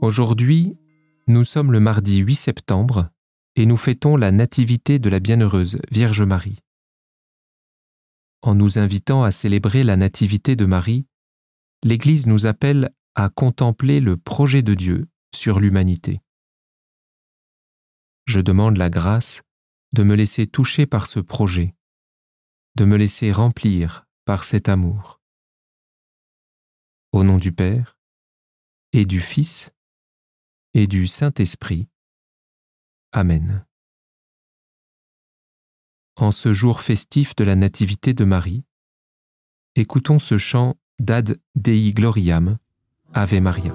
Aujourd'hui, nous sommes le mardi 8 septembre et nous fêtons la nativité de la Bienheureuse Vierge Marie. En nous invitant à célébrer la nativité de Marie, l'Église nous appelle à contempler le projet de Dieu sur l'humanité. Je demande la grâce de me laisser toucher par ce projet, de me laisser remplir par cet amour. Au nom du Père, et du Fils, et du Saint-Esprit. Amen. En ce jour festif de la Nativité de Marie, écoutons ce chant d'Ad Dei Gloriam, Ave Maria.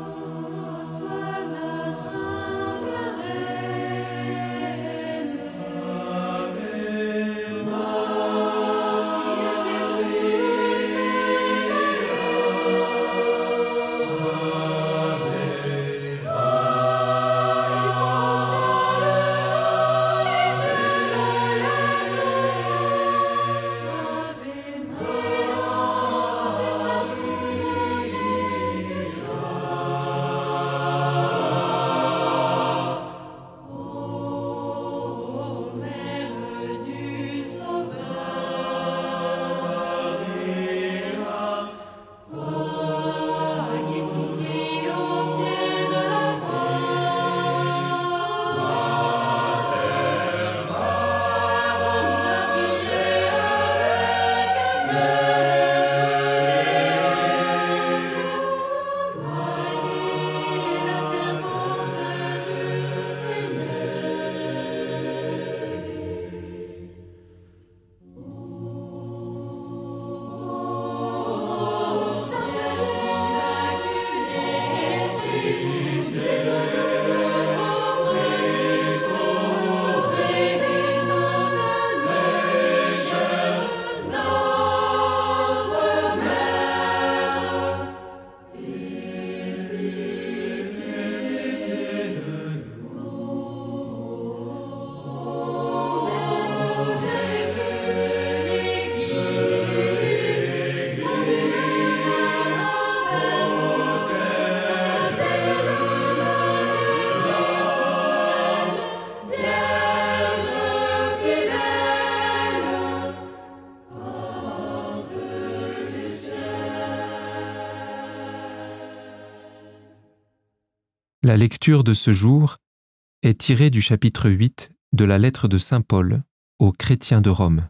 La lecture de ce jour est tirée du chapitre 8 de la lettre de saint Paul aux chrétiens de Rome.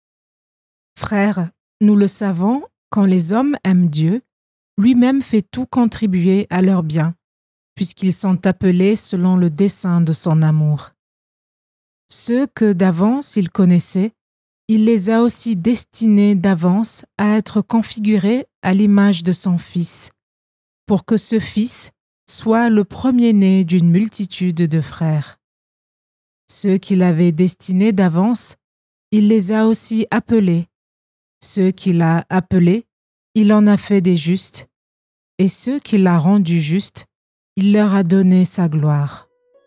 Frères, nous le savons, quand les hommes aiment Dieu, lui-même fait tout contribuer à leur bien, puisqu'ils sont appelés selon le dessein de son amour. Ceux que d'avance il connaissait, il les a aussi destinés d'avance à être configurés à l'image de son Fils, pour que ce Fils soit le premier-né d'une multitude de frères. Ceux qu'il avait destinés d'avance, il les a aussi appelés. Ceux qu'il a appelés, il en a fait des justes, et ceux qu'il a rendus justes, il leur a donné sa gloire.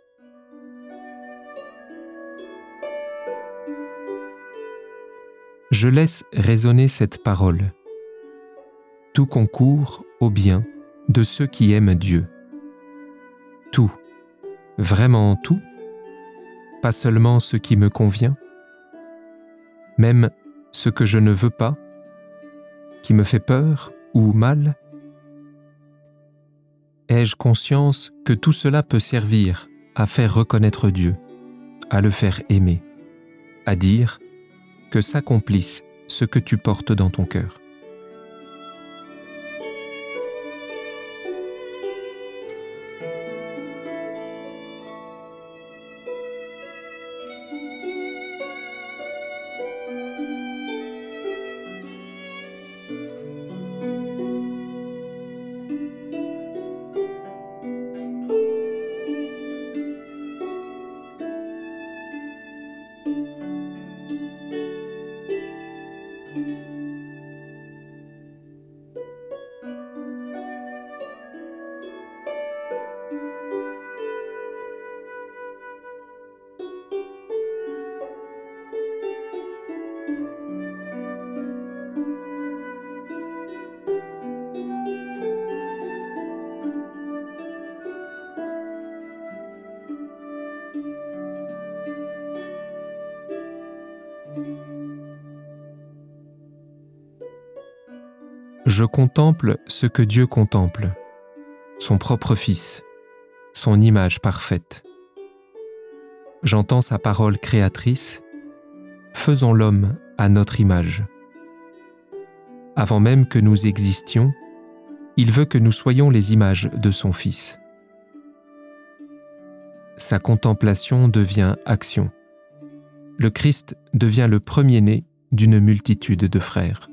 Je laisse résonner cette parole. Tout concourt au bien de ceux qui aiment Dieu. Tout, vraiment tout, pas seulement ce qui me convient, même ce que je ne veux pas, qui me fait peur ou mal. Ai-je conscience que tout cela peut servir à faire reconnaître Dieu, à le faire aimer, à dire que s'accomplisse ce que tu portes dans ton cœur. Je contemple ce que Dieu contemple, son propre Fils, son image parfaite. J'entends sa parole créatrice, faisons l'homme à notre image. Avant même que nous existions, il veut que nous soyons les images de son Fils. Sa contemplation devient action. Le Christ devient le premier-né d'une multitude de frères.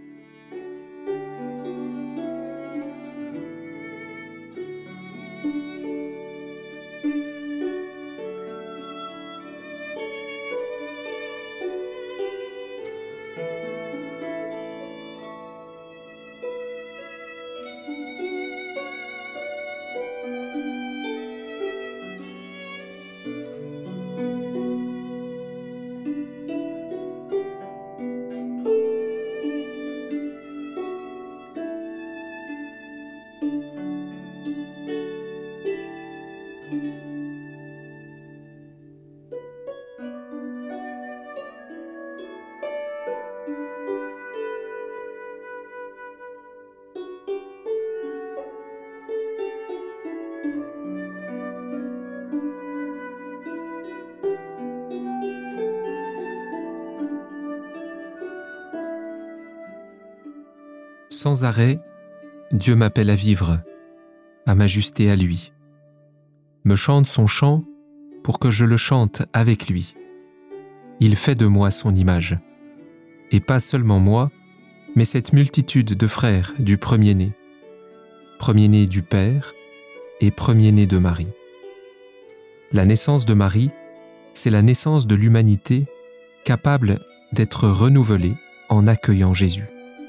Sans arrêt, Dieu m'appelle à vivre, à m'ajuster à lui, me chante son chant pour que je le chante avec lui. Il fait de moi son image, et pas seulement moi, mais cette multitude de frères du premier-né du Père et premier-né de Marie. La naissance de Marie, c'est la naissance de l'humanité capable d'être renouvelée en accueillant Jésus.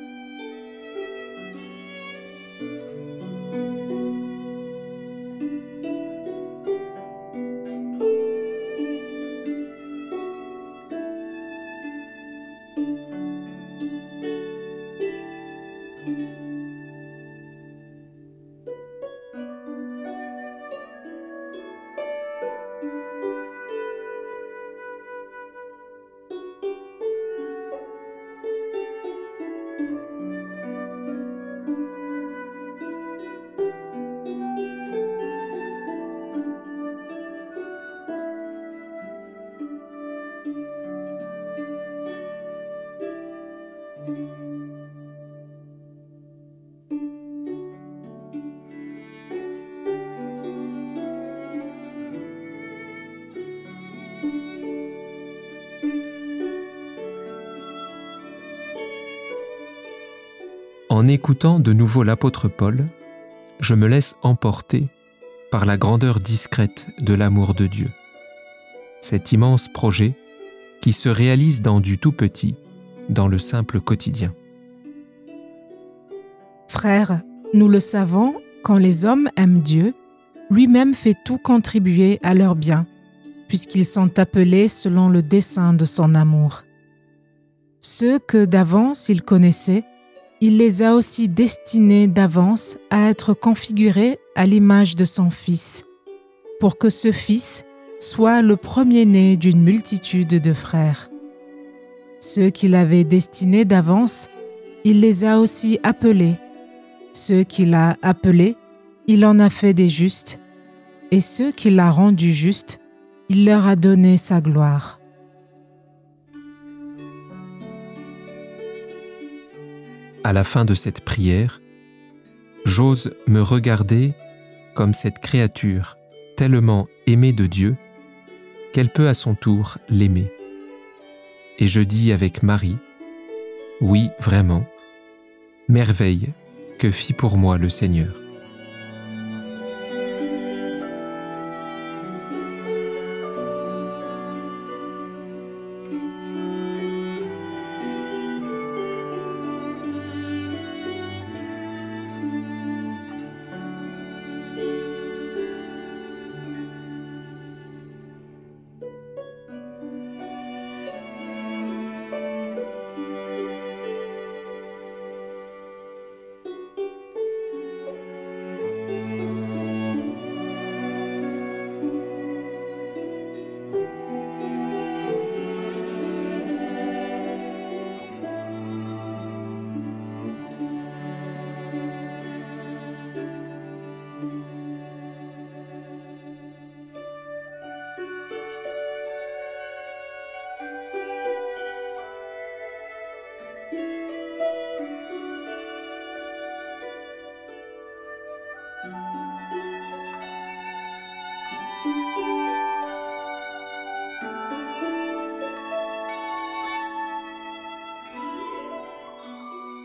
En écoutant de nouveau l'apôtre Paul, je me laisse emporter par la grandeur discrète de l'amour de Dieu. Cet immense projet qui se réalise dans du tout petit, dans le simple quotidien. Frères, nous le savons, quand les hommes aiment Dieu, lui-même fait tout contribuer à leur bien, puisqu'ils sont appelés selon le dessein de son amour. Ceux que d'avance il connaissait, il les a aussi destinés d'avance à être configurés à l'image de son Fils, pour que ce Fils soit le premier-né d'une multitude de frères. Ceux qu'il avait destinés d'avance, il les a aussi appelés. Ceux qu'il a appelés, il en a fait des justes, et ceux qu'il a rendus justes, il leur a donné sa gloire. À la fin de cette prière, j'ose me regarder comme cette créature tellement aimée de Dieu qu'elle peut à son tour l'aimer. Et je dis avec Marie, oui, vraiment, merveille que fit pour moi le Seigneur.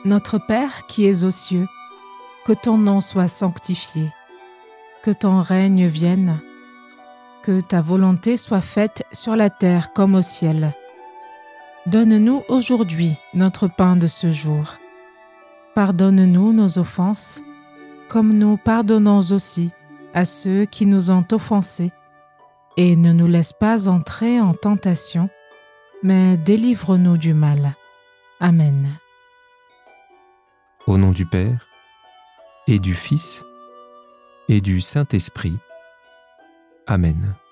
Notre Père qui es aux cieux, que ton nom soit sanctifié, que ton règne vienne, que ta volonté soit faite sur la terre comme au ciel. Donne-nous aujourd'hui notre pain de ce jour. Pardonne-nous nos offenses, comme nous pardonnons aussi à ceux qui nous ont offensés. Et ne nous laisse pas entrer en tentation, mais délivre-nous du mal. Amen. Au nom du Père, et du Fils, et du Saint-Esprit. Amen.